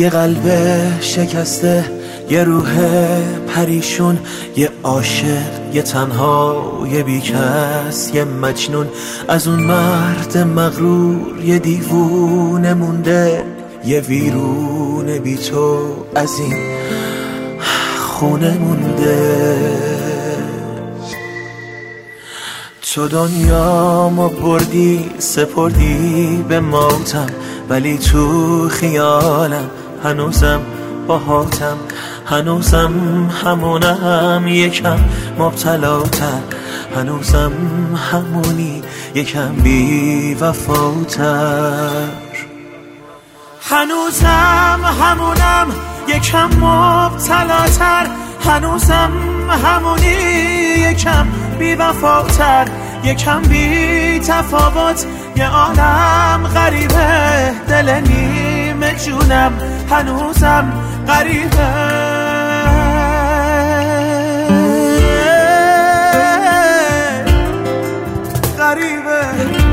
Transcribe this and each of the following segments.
یه قلب شکسته، یه روح پریشون، یه عاشق، یه تنها، یه بیکس، یه مجنون. از اون مرد مغرور یه دیوونه مونده، یه ویرونه بی تو از این خونه مونده. تو دنیامو بردی سپردی به موتم، ولی تو خیالم هنوزم باهاتم، هنوزم همونم یکم مبتلاتر، هنوزم همونی یکم بی وفاتر، هنوزم همونم یکم مبتلاتر، هنوزم همونی یکم بی وفاتر، یکم بی تفاوت. یه عالم غریبه دل نیمه جونم هنوزم غریبه، غریبه.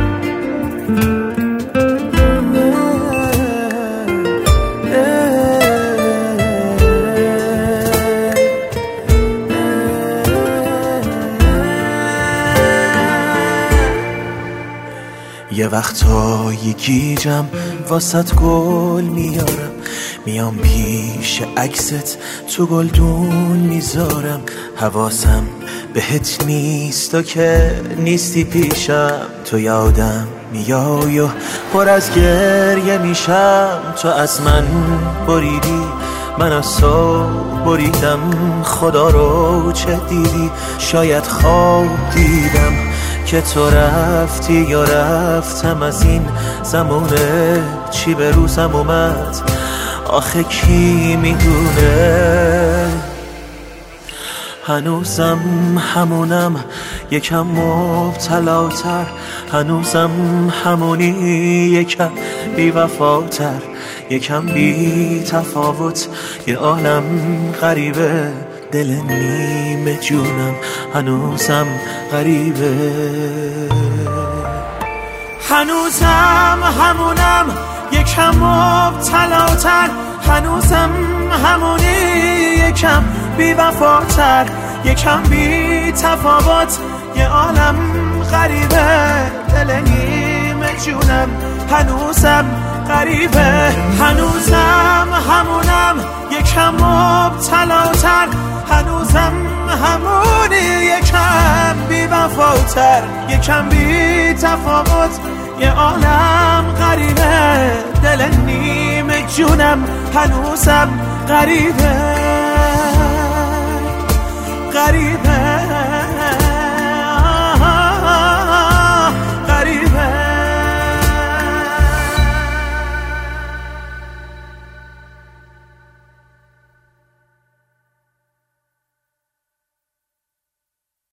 یه وقتایی گیجم واسط گل میارم، میام پیش عکست تو گلدون میذارم، حواسم بهت نیست و که نیستی پیشم، تو یادم میای و پر از گریه میشم. تو از من بریدی من از تو بریدم، خدا رو چه دیدی؟ شاید خواب دیدم که تو رفتی یا رفتم از این زمونه، چی به روزم اومد آخه کی میدونه. هنوزم همونم یکم مبتلاتر، هنوزم همونی یکم بی وفاتر، یکم بی تفاوت. یه عالم غریبه دل نیمه جونم هنوزم غریبه، هنوزم همونم یکم مبتلاتر، هنوزم همونی یکم بی وفاتر، یکم بی تفاوت. یه عالم غریبه دل نیمه جونم هنوزم غریبه، هنوزم همونم یکم مبتلاتر، هنوزم همونی یکم بی وفاتر، یکم بی تفاوت. یه عالم غریبه دل نیمه جونم هنوزم غریبه، غریبه.